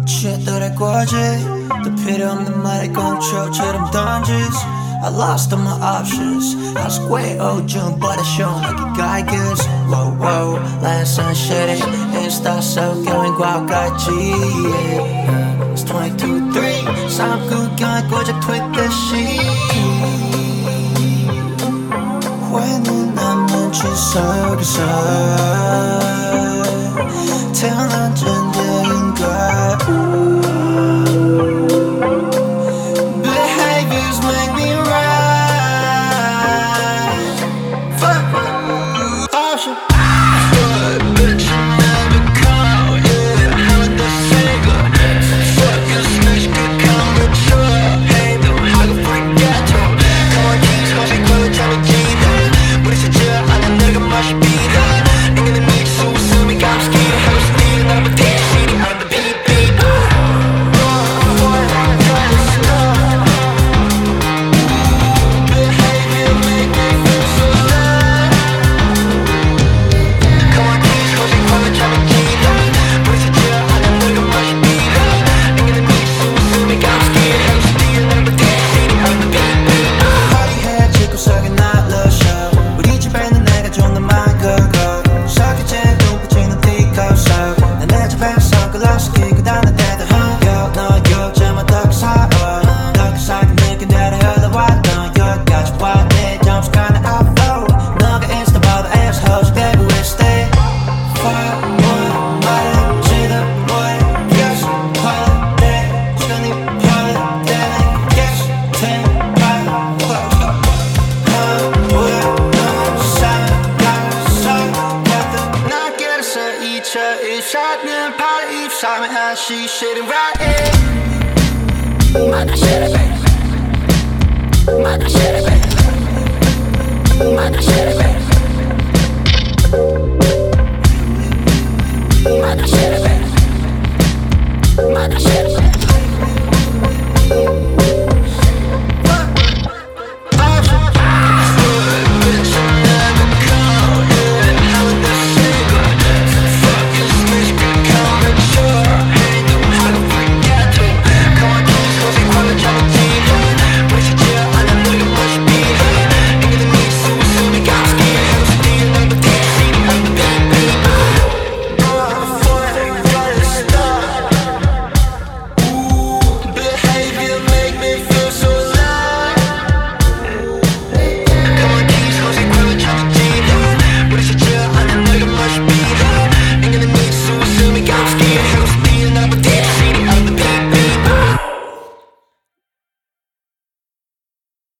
취했더래 꼬지 또 필요 없는 말에 공초처럼 던지지 I lost all my options I was way 오중 but I shown like a guy gives Whoa whoa last sunset 인스타 속 going 과거까지 yeah. It's 22-3 삶 구경에 고작 tweet듯이 왜는 남는 지 속에서 태어난 존재인가 Behaviors make me right Fuck option But bitch you never call Yeah, how would that single Fuck your snitch could come mature Hey, though, how the fuck get to Come on, keys, 혹시 quick 잠이 지다 우리 스쳐 아는 내가 맛이 비다 인간의 미소 웃음이 감스키를 하고 싶은 나를 대신이 I'm the beat Behavior make me feel so alive Come on, keys, 혹시 quick 잠이 지다 우리 스쳐 아는 내가 맛이 비다 인간의 미소 웃음이 감스키를 하고 싶은 나를 대신이 I'm the beat 파티해 집구석에 날러셔 우리 집에는 내가 좀 더 많거든 석유제 눈부치는 티컵 난 내 집에서 선글라스 끼고 다닐 때도 흥겨 너 요즘은 더 사어 더 사기 느낀 대로 흘러왔던 여기까지 왔네 점수가는 outflow 너가 인스타 봐도 assholes baby we stay far more 말해지도 뭐해 yes holiday 시간이 holiday yes ten by close 뭐야 너 살아가서 gather 나 깨어서 2024년 8월 23일 1시 shitting right in Mother shit it baby Mother shit it baby Mother shit it baby Mother shit it baby